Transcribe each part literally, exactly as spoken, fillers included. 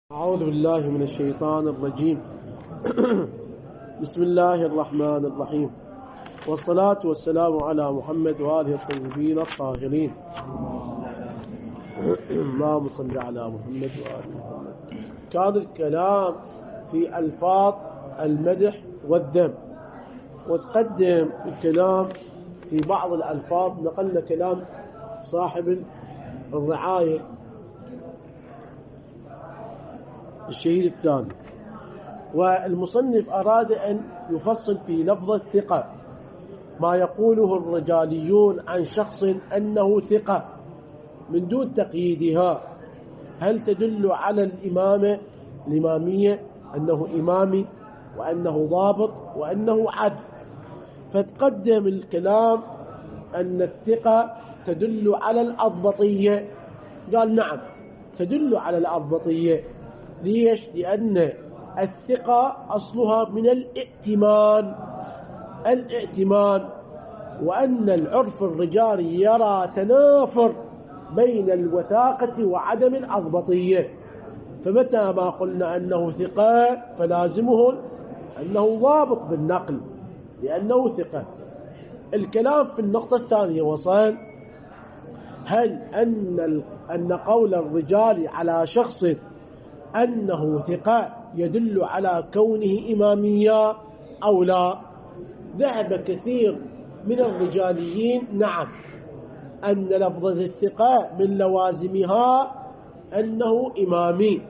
أعوذ بالله من الشيطان الرجيم. بسم الله الرحمن الرحيم، والصلاة والسلام على محمد وآله الطيبين الطاهرين. اللهم صل على محمد وآل محمد. كان الكلام في ألفاظ المدح والذم، وتقدم الكلام في بعض الألفاظ. نقلنا كلام صاحب الرعاية الشهيد الثاني، والمصنف أراد أن يفصل في لفظ الثقة ما يقوله الرجاليون عن شخص أنه ثقة من دون تقييدها. هل تدل على الإمامة الإمامية، أنه إمامي وأنه ضابط وأنه عدل؟ فتقدم الكلام أن الثقة تدل على الأضبطية. قال نعم تدل على الأضبطية. ليش؟ لأن الثقة أصلها من الائتمان الائتمان وأن العرف الرجالي يرى تنافر بين الوثاقة وعدم الأضبطية. فمتى ما قلنا أنه ثقة فلازمه أنه ضابط بالنقل لأنه ثقة. الكلام في النقطة الثانية وصل، هل أن أن قول الرجال على شخص أنه ثقة يدل على كونه إمامية أو لا؟ ذهب كثير من الرجاليين نعم أن لفظة الثقة من لوازمها أنه إمامي،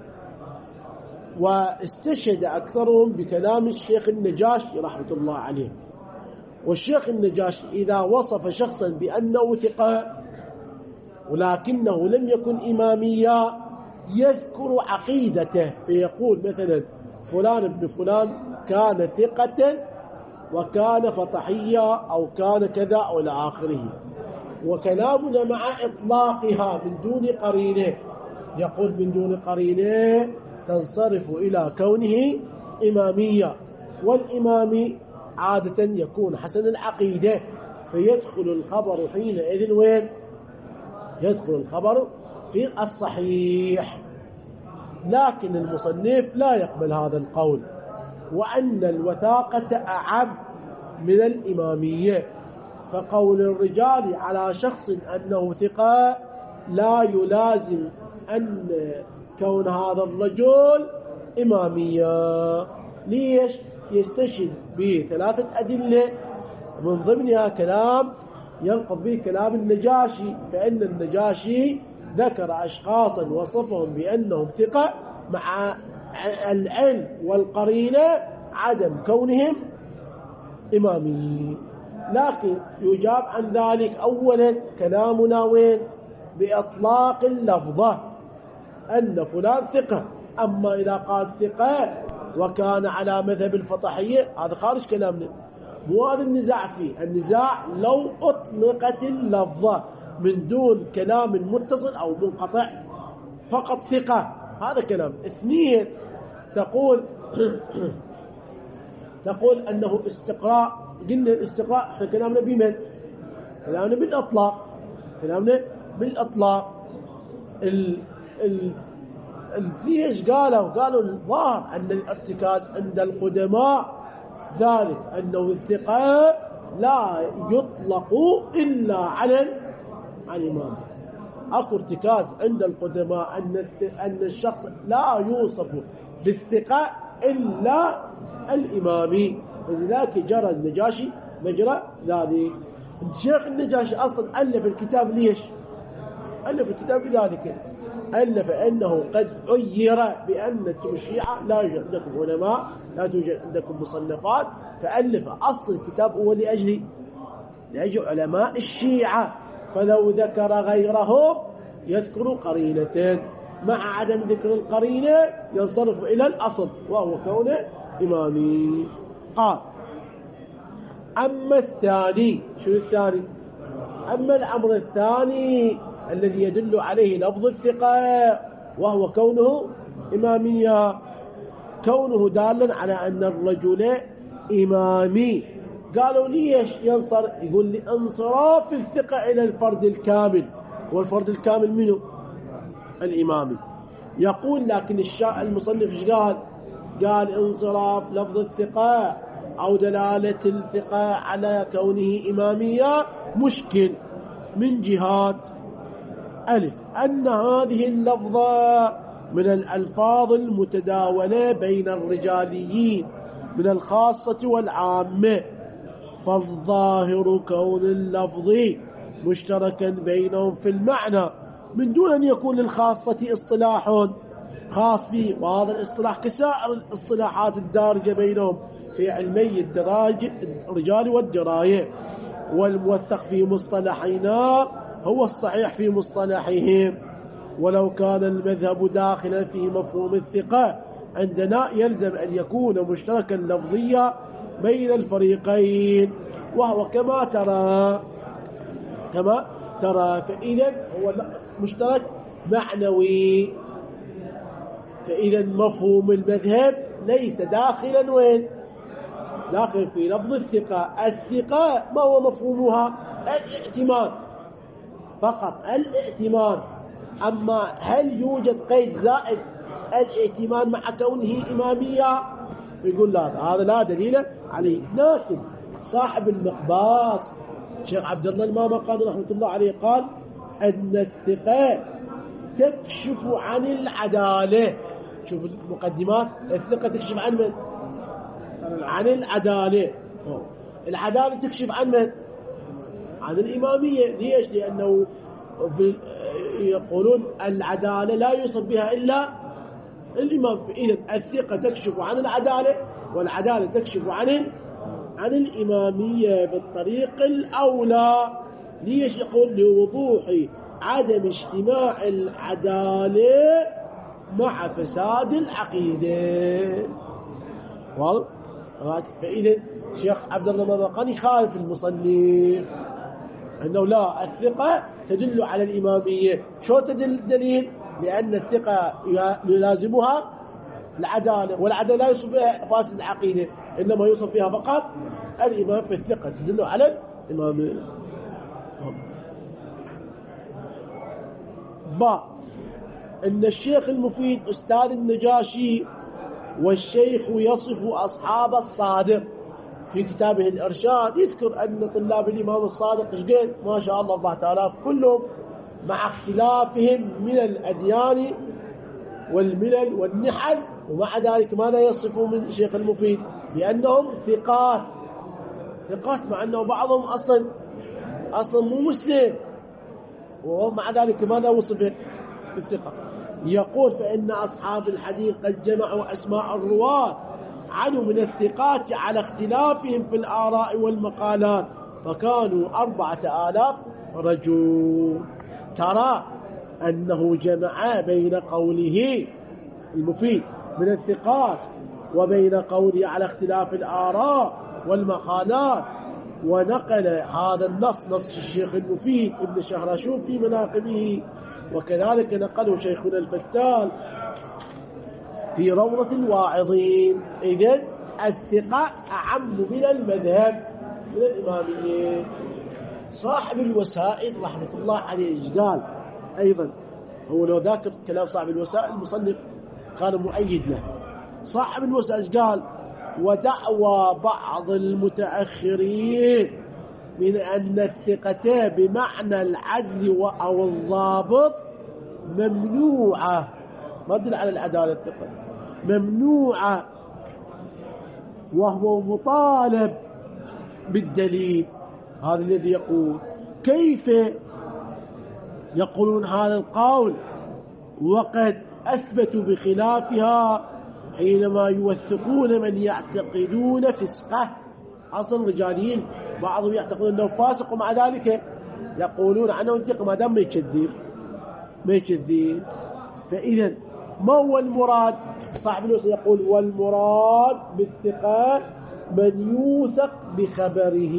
واستشهد أكثرهم بكلام الشيخ النجاشي رحمة الله عليه. والشيخ النجاشي إذا وصف شخصا بأنه ثقة ولكنه لم يكن إماميا يذكر عقيدته، فيقول مثلا فلان ابن فلان كان ثقة وكان فطحيا أو كان كذا أو إلى آخره. وكلامنا مع إطلاقها من دون قرينه، يقول من دون قرينه تنصرف إلى كونه إمامية، والإمام عادة يكون حسن العقيدة، فيدخل الخبر حينئذ وين؟ يدخل الخبر في الصحيح. لكن المصنف لا يقبل هذا القول، وأن الوثاقة أعم من الإمامية. فقول الرجال على شخص أنه ثقة لا يلازم أن كون هذا الرجل إمامية. ليش؟ يستشهد بثلاثة أدلة من ضمنها كلام ينقض به كلام النجاشي، فإن النجاشي ذكر أشخاصا وصفهم بأنهم ثقة مع العلم والقرينة عدم كونهم إمامي. لكن يجاب عن ذلك أولا كلامنا وين؟ بإطلاق اللفظة أن فلان ثقة. أما إذا قال ثقة وكان على مذهب الفطحية هذا خارج كلامنا، مو هذا النزاع فيه. النزاع لو أطلقت اللفظة من دون كلام متصل أو منقطع، فقط ثقة، هذا كلام. اثنين، تقول تقول أنه استقراء. قلنا الاستقراء احنا كلامنا بمن؟ كلامنا بالأطلاق كلامنا بالأطلاق ال ال ليش قالوا؟ قالوا الظاهر أن الارتكاز عند القدماء ذلك أنه الثقة لا يطلق إلا على الإمام. أكو ارتكاز عند القدماء أن أن الشخص لا يوصف بالثقة إلا الإمامي، لذلك جرى النجاشي مجرى ذلك. الشيخ النجاشي أصلا ألف الكتاب ليش؟ ألف الكتاب لذلك، ألف أنه قد عير بأن أنتم الشيعة لا يوجد عندكم علماء، لا توجد عندكم مصنفات، فألف أصل الكتاب هو لأجل لأجل علماء الشيعة. فلو ذكر غيرهم يذكر قرينتين، مع عدم ذكر القرينة ينصرف إلى الأصل وهو كونه إمامي. قال أما الثاني، شو الثاني؟ أما الأمر الثاني الذي يدل عليه لفظ الثقة وهو كونه إمامية، كونه دالا على أن الرجل إمامي. قالوا ليش ينصر؟ يقول لانصراف الثقة إلى الفرد الكامل، والفرد الكامل منه؟ الإمامي. يقول لكن الشاء المصنف ايش قال؟ قال انصراف لفظ الثقة أو دلالة الثقة على كونه إمامية مشكل من جهات: ألف، أن هذه اللفظة من الألفاظ المتداولة بين الرجاليين من الخاصة والعامة، فالظاهر كون اللفظ مشتركا بينهم في المعنى من دون أن يكون للخاصة اصطلاح خاص به، وهذا الاصطلاح كسائر الاصطلاحات الدارجة بينهم في علمي الرجال والدراية، والموثق في مصطلحنا هو الصحيح في مصطلحهم. ولو كان المذهب داخلا في مفهوم الثقة عندنا يلزم أن يكون مشتركا لفظيا بين الفريقين، وهو كما ترى كما ترى فإذا هو مشترك معنوي. فإذا مفهوم المذهب ليس داخلا وين؟ داخل في لفظ الثقة. الثقة ما هو مفهومها؟ الائتمان فقط، الائتمان. أما هل يوجد قيد زائد الائتمان مع كونه إمامية؟ يقول لا، هذا لا دليل عليه. لكن صاحب المقباس شيخ عبد الله المامقاني رحمة الله عليه قال أن الثقة تكشف عن العدالة. شوف المقدمات، الثقة تكشف عن من؟ عن العدالة. العدالة تكشف عن من؟ عن الإمامية. ليش؟ لأنه يقولون العدالة لا يوصف بها إلا الإمام. فإذا الثقة تكشف عن العدالة، والعدالة تكشف عن عن الإمامية بالطريق الأولى. ليش؟ يقول لوضوح عدم اجتماع العدالة مع فساد العقيدة. واضح؟ فإذا الشيخ عبد الله المامقاني خالف المصنف أنه لا، الثقة تدل على الإمامية. شو تدل الدليل؟ لأن الثقة يلازمها العدالة، والعدالة لا يوصف بها فاسد العقيدة، إنما يوصف بها فقط الإمام. في الثقة تدل على الإمامية. با إن الشيخ المفيد أستاذ النجاشي والشيخ يصف أصحاب الصادق في كتابه الإرشاد، يذكر أن طلاب الإمام الصادق إشقين ما شاء الله أربعة آلاف كلهم، مع اختلافهم من الأديان والملل والنحل، ومع ذلك ماذا يصفوا من الشيخ المفيد؟ بأنهم ثقات ثقات مع أنه بعضهم أصلا أصلا مو مسلم، ومع ذلك ماذا وصف بالثقة؟ يقول فإن أصحاب الحديث قد جمعوا أسماء الرواة عنه من الثقات على اختلافهم في الآراء والمقالات، فكانوا أربعة آلاف رجل. ترى أنه جمع بين قوله المفيد من الثقات وبين قوله على اختلاف الآراء والمقالات، ونقل هذا النص نص الشيخ المفيد ابن شهرشوب في مناقبه، وكذلك نقله شيخنا الفتال في روضة الواعظين. إذن الثقة أعم من المذهب من الإمامية. صاحب الوسائل رحمة الله عليه قال أيضا، هو لو ذاكر كلام صاحب الوسائل المصنف كان مؤيد له. صاحب الوسائل قال ودعوى بعض المتأخرين من أن الثقة بمعنى العدل أو الضابط ممنوعة، ما تدل على العدالة، الثقة ممنوعة، وهو مطالب بالدليل. هذا الذي يقول كيف يقولون هذا القول وقد أثبتوا بخلافها حينما يوثقون من يعتقدون فسقه. أصلا رجاليين بعضهم يعتقدون أنه فاسق، ومع ذلك يقولون عنه ثقة ما دام ما يكذب ما يكذب. فإذا ما هو المراد؟ صاحب الوسط يقول والمراد بالثقة من يوثق بخبره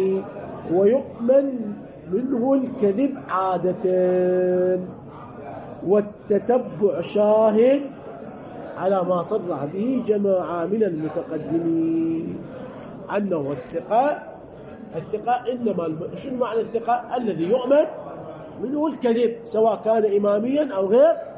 ويؤمن منه الكذب عادة، والتتبع شاهد على ما صرح به جماعة من المتقدمين أنه الثقة الثقة إنما شنو معنى الثقة؟ الذي يؤمن منه الكذب، سواء كان إماميا أو غير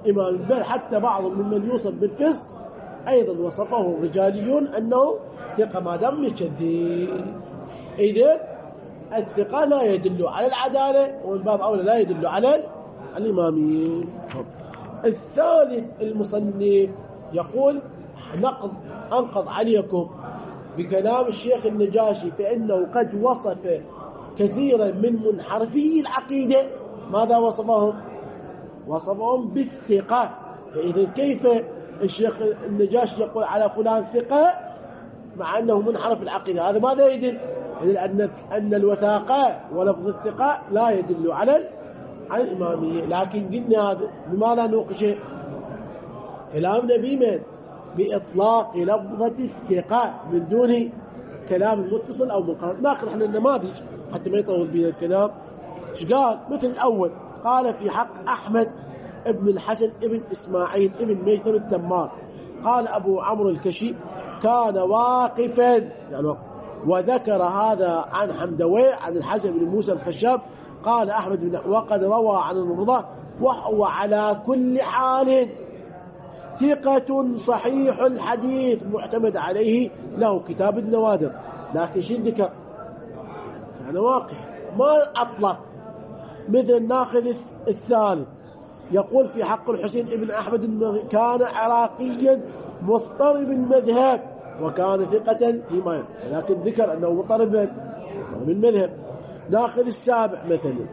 إمام، بل حتى بعض ممن يوصف بالفسق أيضا وصفه الرجاليون أنه ثقة ما دام يكذب. إذن الثقة لا يدل على العدالة، والباب أولى لا يدل على الإمامية. الثالث المصنف يقول نقض أنقض عليكم بكلام الشيخ النجاشي، فإنه قد وصف كثيرا من منحرفي العقيدة. ماذا وصفهم؟ وصفهم بالثقة. فإذا كيف الشيخ النجاشي يقول على فلان ثقة مع أنه منحرف العقيدة؟ هذا ماذا يدل؟ يدل أن أن الوثاقة ولفظ الثقة لا يدل على على الإمامية. لكن قلنا هذا بماذا نوقشه؟ كلامنا بمن؟ بإطلاق لفظة الثقة من دون كلام المتصل أو منقطع. ناخذ احنا النماذج حتى ما يطول بنا الكلام. ايش قال؟ مثل الأول قال في حق أحمد ابن الحسن ابن إسماعيل ابن ميثم التمار، قال أبو عمرو الكشي كان واقفا يعني، وذكر هذا عن حمدوي عن الحسن بن موسى الخشاب. قال أحمد بن وقد روى عن الرضا وهو على كل حال ثقة صحيح الحديث معتمد عليه، له كتاب النوادر. لكن شو ذكر؟ كان واقف ما أطلق. مثل ناخذ الثالث يقول في حق الحسين ابن أحمد كان عراقيا مضطرب المذهب وكان ثقة فيما يفعل، لكن ذكر أنه مضطرب المذهب. ناخذ السابع مثلا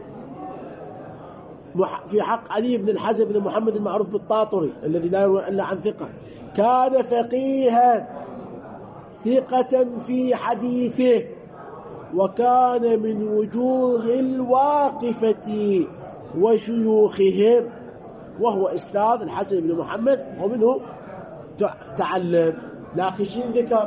في حق علي بن الحزم بن محمد المعروف بالطاطري الذي لا يروي إلا عن ثقة، كان فقيها ثقة في حديثه وكان من وجوه الواقفة وشيوخهم، وهو أستاذ الحسن بن محمد ومنه تعلم. لكن شيء ذكر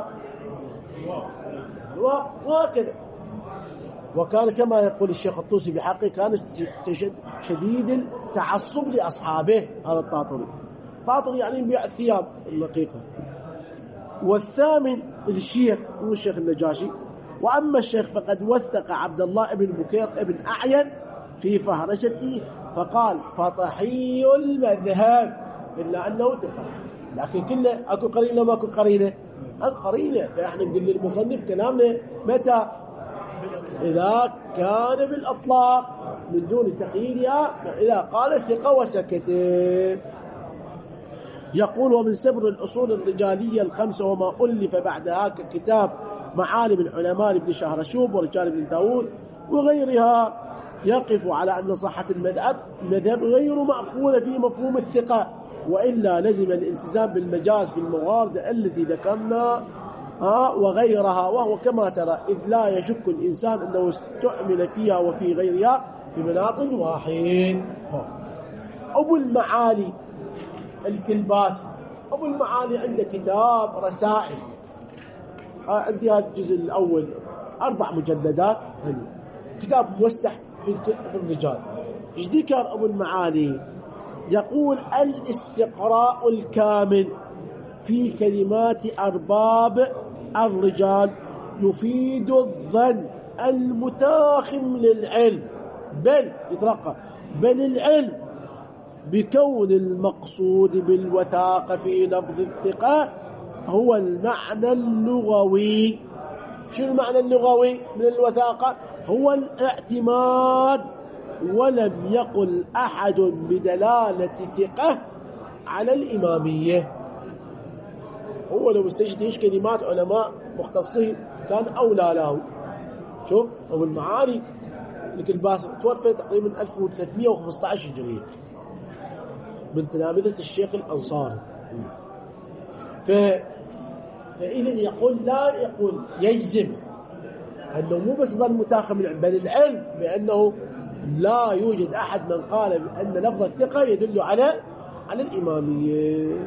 وهكذا. وكان كما يقول الشيخ الطوسي بحقه كان شديد التعصب لأصحابه. هذا الطاطري، الطاطري يعني يبيع الثياب النقيقة. والثامن الشيخ هو الشيخ النجاشي. وأما الشيخ فقد وثق عبد الله بن بكير بن أعين في فهرسته فقال فطحي المذهب، إلا أنه ثقة. لكن كله أكو قرينة ما أكو قرينة؟ أكو قرينة. فإحنا نقول للمصنف كلامنا متى؟ إذا كان بالأطلاق من دون تقييدها، إذا قال ثقة وسكت. يقول ومن سبر الأصول الرجالية الخمسة وما ألف بعدها ككتاب معالم العلماء لابن شهرشوب ورجال ابن داود وغيرها، يقف على أن صحة المذهب المذهب غير مأخوذة في مفهوم الثقة، وإلا لزم الالتزام بالمجاز في الموارد التي ذكرنا وغيرها، وهو كما ترى إذ لا يشك الإنسان أنه استعمل فيها وفي غيرها بمناط واحد. أبو المعالي الكلباسي، أبو المعالي عنده كتاب رسائل، عندي هذا الجزء الأول أربع مجلدات، كتاب موسع في الرجال. إيش ذكر أبو المعالي؟ يقول الاستقراء الكامل في كلمات أرباب الرجال يفيد الظن المتاخم للعلم، بل يترقى بل العلم بكون المقصود بالوثاقة في لفظ الثقة هو المعنى اللغوي. شو المعنى اللغوي من الوثاقة؟ هو الاعتماد، ولم يقل أحد بدلالة ثقة على الإمامية. هو لو استجد ايش كلمات علماء مختصين كان أولى له. شوف أبو المعالي الكلباسي توفى تقريبا ألف وثلاثمئة وخمسة عشر هجرية، من تلامذة الشيخ الأنصاري. ف... فإذا يقول لا يقول يجزم أنه مو بس ظن متاخم بل العلم بأنه لا يوجد أحد من قال بأن لفظ الثقة يدل على على الإمامية.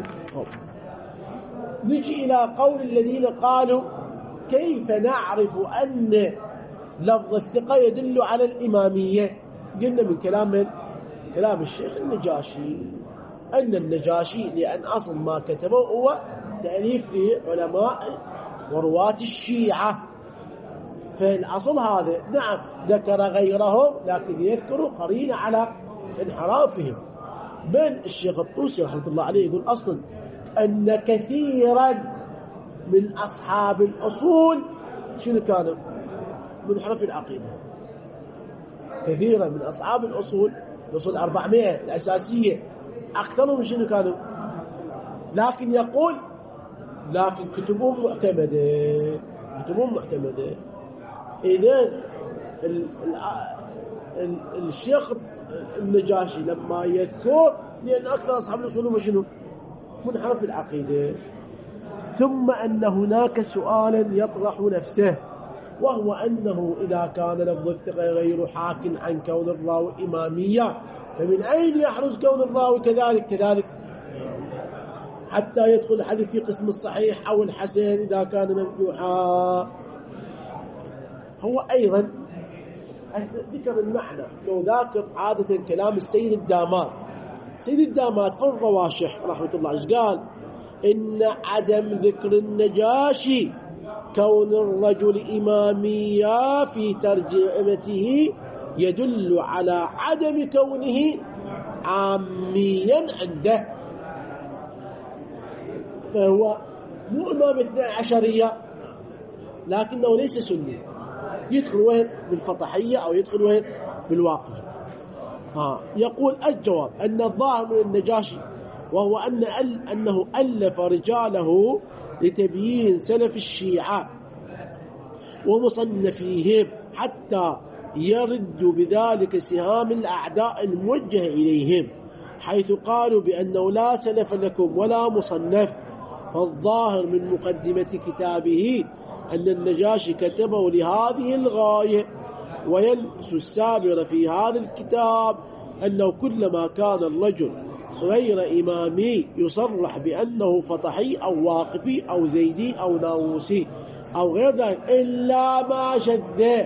نجي إلى قول الذين قالوا كيف نعرف أن لفظ الثقة يدل على الإمامية؟ قلنا من كلام من كلام الشيخ النجاشي أن النجاشي لأن أصل ما كتبه هو تأليف لعلماء ورواة الشيعة، فالأصل هذا نعم ذكر غيرهم لكن يذكر قرين على انحرافهم. بل الشيخ الطوسي رحمة الله عليه يقول أصلا أن كثيرا من أصحاب الأصول شنو كانوا؟ منحرف العقيدة. كثيرا من أصحاب الأصول الأصول أربعمائة الأساسية أكثرهم شنو كانوا؟ لكن يقول لكن كتبهم معتمدة، كتبهم معتمدة. إذن ال ال الشيخ النجاشي لما يذكر، لأن أكثر أصحاب الأصول شنو؟ منحرف العقيدة. ثم أن هناك سؤالا يطرح نفسه، وهو أنه إذا كان لفظ الثقة غير حاك عن كون الراوي إمامية، فمن أين يحرز كون الراوي كذلك كذلك حتى يدخل الحديث في قسم الصحيح أو الحسن إذا كان ممدوحا؟ هو أيضا ذكر المعنى لو ذاكر عادة كلام السيد الدامات. سيد الدامات في الرواشح رحمة الله ايش قال؟ إن عدم ذكر النجاشي كون الرجل إماميا في ترجمته يدل على عدم كونه عاميا عنده، فهو مو إمام اثنى عشرية لكنه ليس سني، يدخل وين؟ بالفطحية أو يدخل وين؟ بالواقف. ها يقول الجواب أن الظاهر من النجاشي وهو أن أل أنه ألف رجاله لتبيين سلف الشيعة ومصنفيهم حتى يرد بذلك سهام الأعداء الموجه إليهم، حيث قالوا بأنه لا سلف لكم ولا مصنف. فالظاهر من مقدمة كتابه أن النجاشي كتبه لهذه الغاية. ويلبس السابر في هذا الكتاب أنه كلما كان الرجل غير إمامي يصرح بأنه فطحي أو واقفي أو زيدي أو ناووسي أو غير ذلك إلا ما شذ.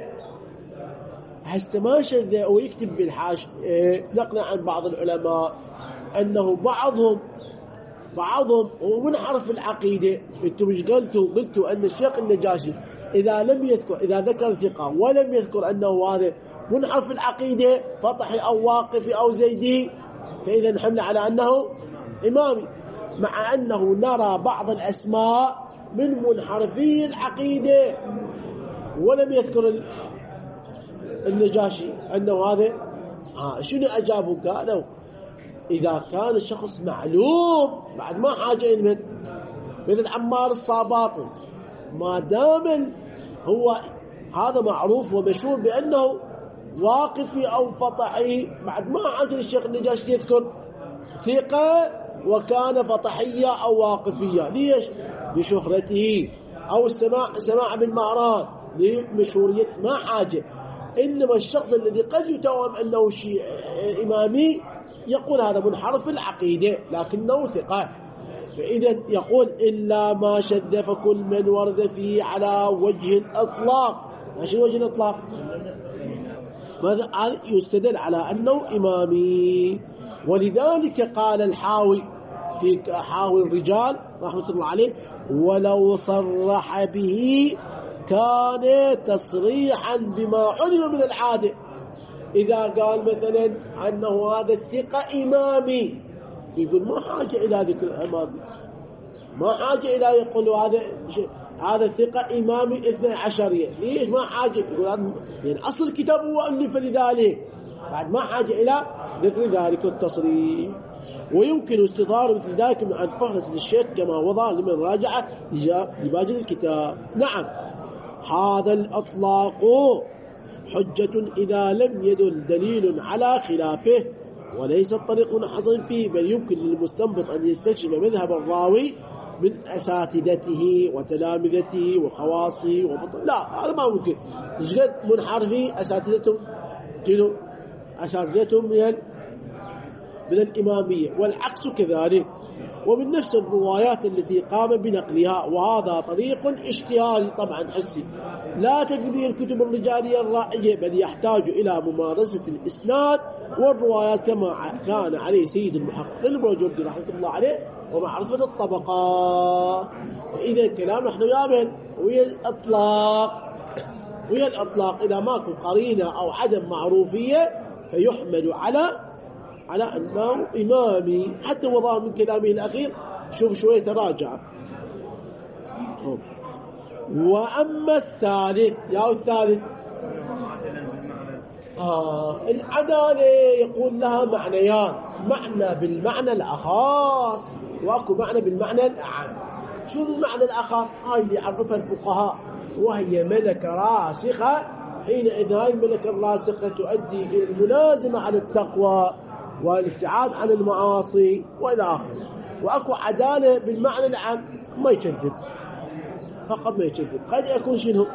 هسه ما شذ ويكتب بالحاش نقل عن بعض العلماء أنه بعضهم بعضهم ومنحرف العقيدة. انتم مش قلتوا قلتوا أن الشيخ النجاشي إذا لم يذكر إذا ذكر ثقة ولم يذكر أنه هذا منحرف العقيدة فطحي أو واقفي أو زيدي، فإذا نحمل على أنه إمامي، مع أنه نرى بعض الأسماء من منحرفي العقيدة ولم يذكر النجاشي أنه هذا. آه شنو أجابوا؟ قالوا إذا كان الشخص معلوم بعد ما حاجة إلى مثل عمار الصاباطي، ما دام هو هذا معروف ومشهور بأنه واقفي أو فطحي، بعد ما حاجة الشيخ النجاشي يذكر ثقة وكان فطحية أو واقفية. ليش؟ لشهرته أو السماع سماع بالمهران لمشهوريته، ما حاجة. إنما الشخص الذي قد يتوهم أنه شيء إمامي يقول هذا منحرف العقيدة لكنه ثقة. فإذا يقول إلا ما شذ فكل من ورد فيه على وجه الإطلاق. ماشي وجه الإطلاق، ماذا يستدل على أنه إمامي. ولذلك قال الحاوي في حاوي الرجال رحمة الله عليه ولو صرح به كان تصريحا بما علم من العادة. إذا قال مثلا أنه هذا الثقة إمامي، يقول ما حاجة إلى ذكر الإمامي، ما حاجة إلى يقول هذا هذا الثقة إمامي اثنى عشرية. ليش ما حاجة؟ يقول يعني أصل الكتاب هو ألف لذلك، بعد ما حاجة إلى ذكر ذلك التصريح. ويمكن استظهار مثل ذلك من عن فهرس للشيخ كما وضع لمن راجع لباقي الكتاب. نعم هذا الأطلاق حجة إذا لم يدل دليل على خلافه، وليس الطريق منحصر فيه، بل يمكن للمستنبط أن يستكشف مذهب الراوي من أساتذته وتلامذته وخواصه وبطل. لا هذا ما ممكن. شقد منحرفي أساتذتهم كنوا أساتذتهم من من الإمامية، والعكس كذلك. ومن نفس الروايات التي قام بنقلها، وهذا طريق اجتهادي طبعا حسي لا تفي به الكتب الرجالية الرائجة، بل يحتاج إلى ممارسة الإسناد والروايات كما كان عليه سيد المحقق البرجردي رحمة الله عليه، ومعرفة الطبقات. إذا الكلام نحن يامن ويا الأطلاق ويا الأطلاق إذا ماكو قرينة أو عدم معروفية فيحمل على على أنه إمامي، حتى وضع من كلامه الأخير شوف شوية تراجع. وأما الثالث، يا الثالث آه العدالة يقول لها معنيان، معنى بالمعنى الأخاص وأكو معنى بالمعنى الأعم. شو المعنى الأخاص؟ هاي اللي يعرفها الفقهاء، وهي ملكة راسخة. حينئذ هاي الملكة الراسخة تؤدي إلى الملازمة على التقوى والابتعاد عن المعاصي وإلى آخره. وأكو عدالة بالمعنى العام، ما يكذب، فقط ما يكذب. قد يكون شنو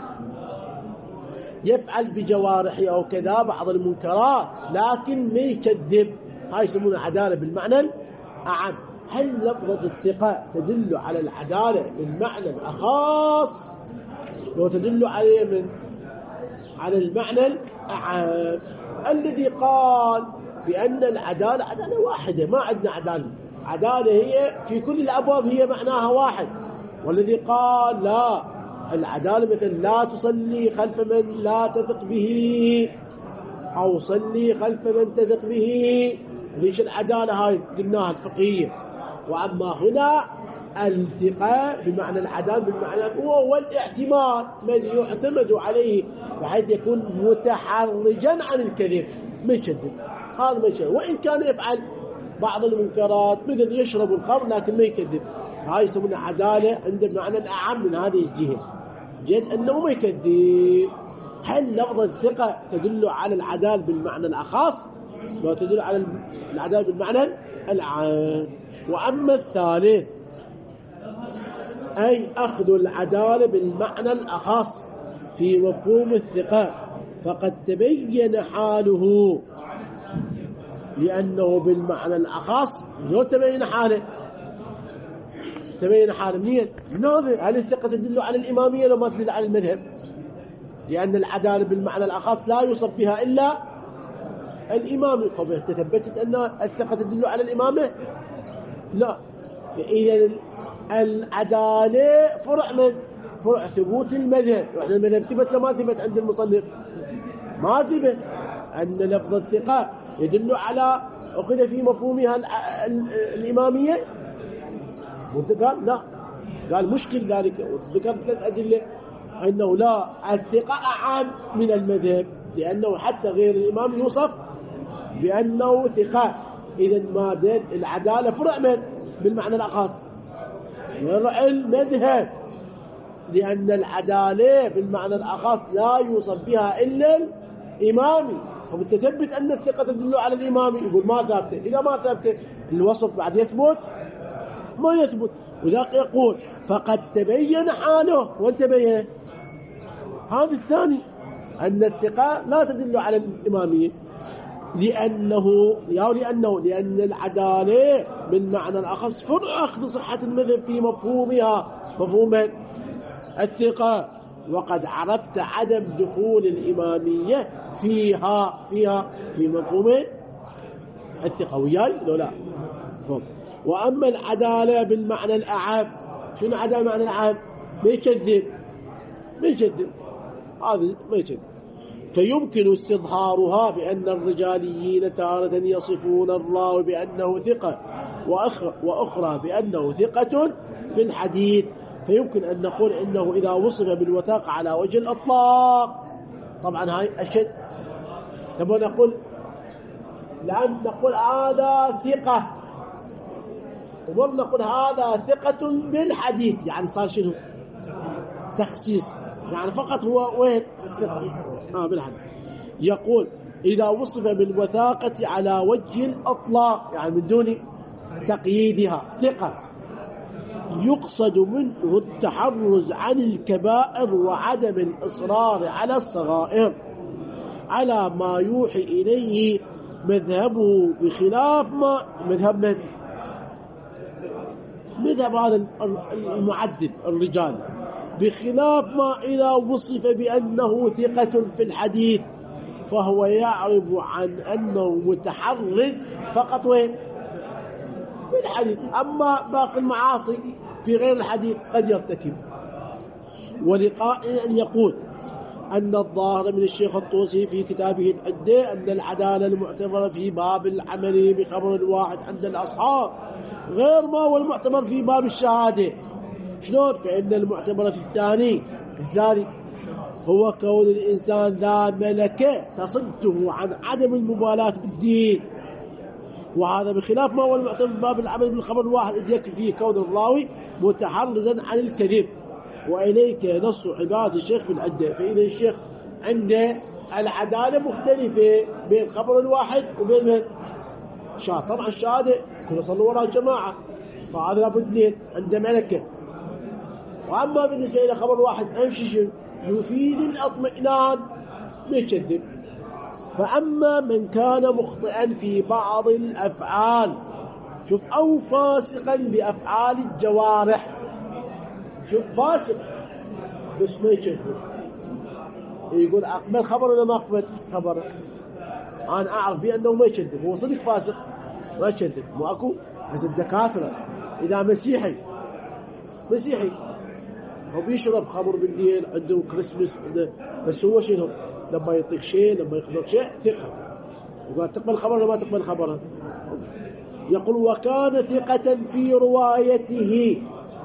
يفعل بجوارحه أو كذا بعض المنكرات لكن ما يكذب، هاي يسمونها عدالة بالمعنى العام. هل لفظة الثقة تدل على العدالة بالمعنى الأخاص لو تدل عليه من على المعنى العام؟ الذي قال بأن العدالة عدالة واحدة، ما عندنا عدالة، عدالة هي في كل الأبواب هي معناها واحد. والذي قال لا، العدالة مثل لا تصلي خلف من لا تثق به أو صلي خلف من تثق به، هذيش العدالة هاي قلناها الفقهية. وأما هنا الثقة بمعنى العدالة بالمعنى هو والاعتماد، من يعتمد عليه بحيث يكون متحرجا عن الكذب، ما يكذب، هذا ما يكذب، وإن كان يفعل بعض المنكرات مثل يشرب الخمر لكن ما يكذب. هاي يسمونها عدالة عند المعنى الأعم من هذه الجهة، جهة أنه ما يكذب. هل لفظ الثقة تدل على العدالة بالمعنى الأخاص؟ لا، تدل على العدالة بالمعنى العام. وأما الثالث أي أخذ العدالة بالمعنى الأخاص في مفهوم الثقة، فقد تبين حاله، لأنه بالمعنى الأخص لو تبين حاله، تبين حاله منين؟ ناظر هل الثقة تدل على الإمامية لو ما تدل على المذهب؟ لأن العدالة بالمعنى الأخص لا يوصف بها إلا الإمام. طب تثبتت أن الثقة تدل على الإمامة؟ لا. فإذا العدالة فرع من فرع ثبوت المذهب، وإحنا المذهب ثبت لما ثبت عند المصنف؟ ما ثبت. أن لفظ الثقة يدل على أخذ في مفهومها الإمامية؟ قال لا، قال مشكل ذلك، وذكر ثلاث أدلة أنه لا، الثقة أعم من المذهب، لأنه حتى غير الإمام يوصف بأنه ثقة. إذا ما بين العدالة فرع من بالمعنى الأخص فرع المذهب، لأن العدالة بالمعنى الأخص لا يوصف بها إلا الإمامي. فأنت تثبت أن الثقة تدل على الإمامي، يقول ما ثابته. إذا ما ثابته الوصف بعد يثبت؟ ما يثبت. وذلك يقول فقد تبين حاله. وانت بين هذا الثاني أن الثقة لا تدل على الإمامية، لأنه يا لأنه لأن العدالة بالمعنى الأخص فرع أخذ صحة المذهب في مفهومها، مفهوم الثقة. وقد عرفت عدم دخول الإمامية فيها فيها في مفهوم الثقة، وياي لو لا. وأما العدالة بالمعنى الأعام، شنو عدالة بالمعنى الأعام؟ ما يكذب، ما يكذب، هذا ما يكذب. فيمكن استظهارها بأن الرجاليين تارة يصفون الراوي بأنه ثقة، وأخرى, وأخرى بأنه ثقة في الحديث. فيمكن أن نقول إنه إذا وصف بالوثاقة على وجه الإطلاق، طبعا هاي أشد، نبغى نقول لأن نقول هذا ثقة، ومر نقول هذا ثقة بالحديث، يعني صار شنو؟ تخصيص، يعني فقط هو وين؟ آه بالحديث. يقول إذا وصف بالوثاقة على وجه الإطلاق، يعني من دون تقييدها، ثقة، يقصد منه التحرز عن الكبائر وعدم الإصرار على الصغائر، على ما يوحي إليه مذهبه، بخلاف ما مذهب من مذهب هذا المعدل الرجال، بخلاف ما إذا وصف بأنه ثقة في الحديث فهو يعرب عن أنه متحرز فقط وين؟ في الحديث. أما باقي المعاصي في غير الحديث قد يرتكب. ولقائل أن يقول أن الظاهر من الشيخ الطوسي في كتابه العدة أن العدالة المعتبرة في باب العمل بخبر الواحد عند الأصحاب غير ما هو المعتبر في باب الشهادة. شلون؟ فإن المعتبر في الثاني الثاني هو كون الإنسان ذا ملكة تصده عن عدم المبالاة بالدين، وهذا بخلاف ما هو المعتبر في باب العمل بالخبر الواحد إذ يكفي فيه كون الراوي متحرزا عن الكذب. وإليك نص عبارة الشيخ في العدة. فإذا الشيخ عنده العدالة مختلفة بين الخبر الواحد وبين من؟ شاهد. طبعا الشهادة كنا صلوا وراء جماعة فهذا لابد اثنين عنده ملكة. وأما بالنسبة إلى خبر واحد أمشي شنو؟ يفيد الاطمئنان ما يكذب. فأما من كان مخطئا في بعض الأفعال، شوف، أو فاسقا بأفعال الجوارح، شوف فاسق بس ما يكذب، يقول أقبل خبر ولا ما أقبل خبر، أنا أعرف بأنه ما يكذب، هو صدق فاسق ما يكذب. مو أكو هذا الدكاترة إذا مسيحي مسيحي هو بيشرب خمر بالليل، عنده كريسمس عنده، بس هو شنو لما يعطيك شيء لما يخبرك شيء ثقة، يقول تقبل خبر ولا ما تقبل خبره. يقول وكان ثقة في روايته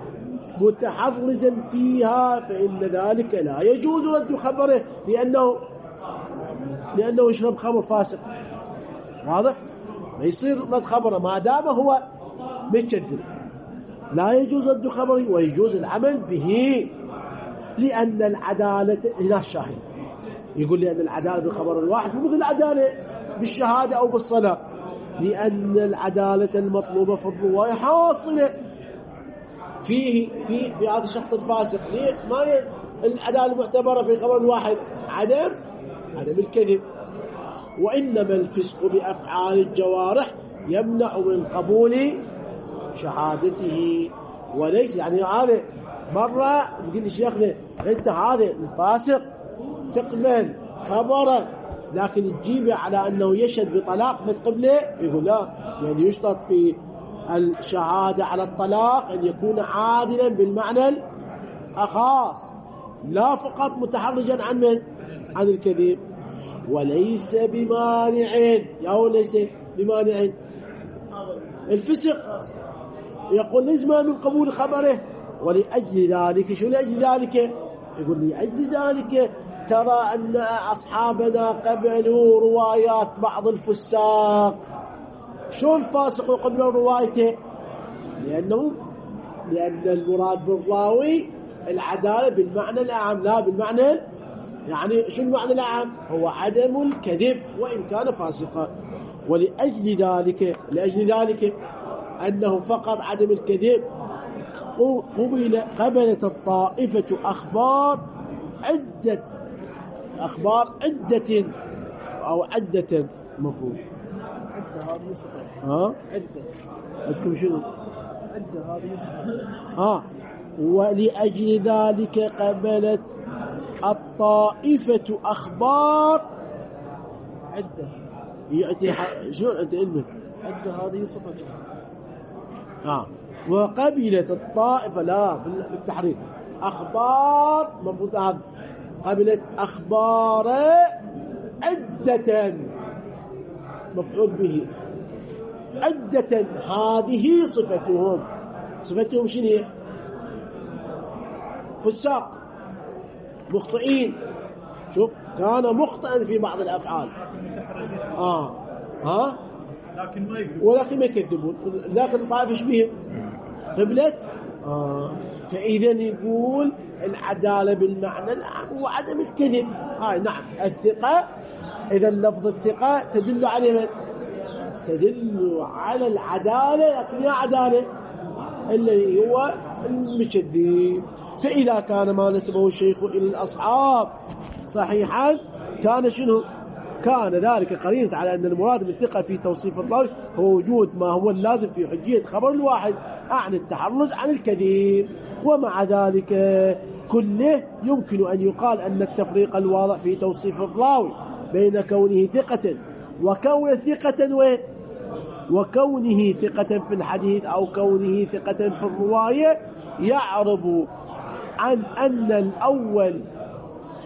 متحرزا فيها فإن ذلك لا يجوز رد خبره لأنه لأنه يشرب خمر فاسق. واضح؟ ما يصير رد خبره ما دام هو متشدد، لا يجوز رد خبره ويجوز العمل به لأن العدالة هنا الشاهد يقول لأن العدالة بالخبر الواحد مو مثل العدالة بالشهادة أو بالصلاة، لأن العدالة المطلوبة في الرواية حاصلة فيه في في هذا الشخص الفاسق. ما ي... العدالة المعتبرة في الخبر الواحد عدم عدم الكذب. وإنما الفسق بأفعال الجوارح يمنع من قبول شهادته وليس يعني هذا مرة تقول لي شيخنا أنت هذا الفاسق تقبل خبره لكن تجيبه على أنه يشهد بطلاق من قبله، يقول لا، يعني يشترط في الشهادة على الطلاق أن يكون عادلا بالمعنى الأخاص لا فقط متحرجا عن من؟ عن الكذب. وليس بمانع، يا ليس بمانع الفسق، يقول ليس ما من قبول خبره. ولأجل ذلك، شو لأجل ذلك؟ يقول لأجل ذلك ترى أن أصحابنا قبلوا روايات بعض الفساق. شو الفاسق يقبل روايته؟ لأنه لأن المراد بالراوي العدالة بالمعنى الأعم لا بالمعنى، يعني شو المعنى الأعم؟ هو عدم الكذب وإن كان فاسقا. ولأجل ذلك لأجل ذلك أنه فقط عدم الكذب قبل قبلت الطائفة أخبار عدة أخبار عدة أو عدة مفهوم عدة هذه صفة ها عدة عدكم شنو عدة هذه صفة ها. ولأجل ذلك قبلت الطائفة أخبار عدة يأتي شو عدة علمك عدة هذه صفة ها. وقبلت الطائفة لا بالتحريف أخبار مفروض هذا قبلت أخبار عدة مفعول به عدة هذه صفتهم صفتهم شنو هي؟ فساق مخطئين. شوف كان مخطئا في بعض الأفعال آه ها لكن ما يكذبون ولكن ما يكذبون لكن الطائفة ايش بهم؟ قبلت آه. فإذا يقول العدالة بالمعنى العام وعدم الكذب. آه نعم الثقة، إذا لفظ الثقة تدل على من؟ تدل على العدالة، لكن يا عدالة اللي هو المكذب. فإذا كان ما نسبه الشيخ إلى الأصحاب صحيحا كان شنو؟ كان ذلك قرينة على أن المراد بالثقة في توصيف الراوي هو وجود ما هو اللازم في حجية خبر الواحد عن التحرز عن الكذب. ومع ذلك كله يمكن أن يقال أن التفريق الواضح في توصيف الراوي بين كونه ثقة وكون ثقة وين؟ وكونه ثقة في الحديث أو كونه ثقة في الرواية يعرب عن أن الأول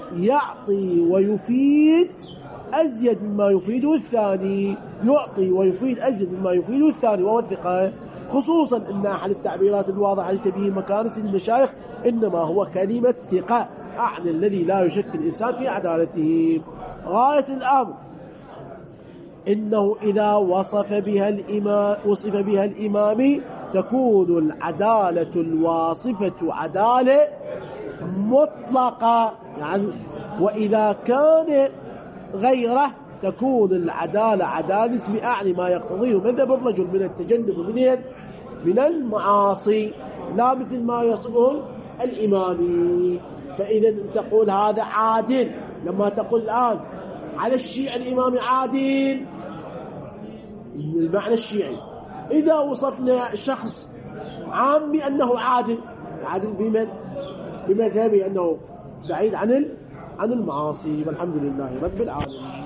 يعطي ويفيد أزيد مما يفيده الثاني، يعطي ويفيد أزيد مما يفيده الثاني وهو الثقة، خصوصا أن أحد التعبيرات الواضحة لتبيين مكانة المشايخ إنما هو كلمة ثقة، أعني الذي لا يشك الإنسان في عدالته. غاية الأمر إنه إذا وصف بها الإمام وصف بها الإمام تكون العدالة الواصفة عدالة مطلقة، يعني وإذا كان غيره تكون العدالة عدالة نسبية، أعني ما يقتضيه مذهب الرجل من التجنب من من المعاصي، لا مثل ما يصفه الإمامي. فإذا تقول هذا عادل، لما تقول الآن على الشيعي الإمامي عادل بالمعنى الشيعي، إذا وصفنا شخص عامي أنه عادل، عادل بمن؟ بمذهبه أنه بعيد عن عن المعاصي. والحمد لله رب العالمين.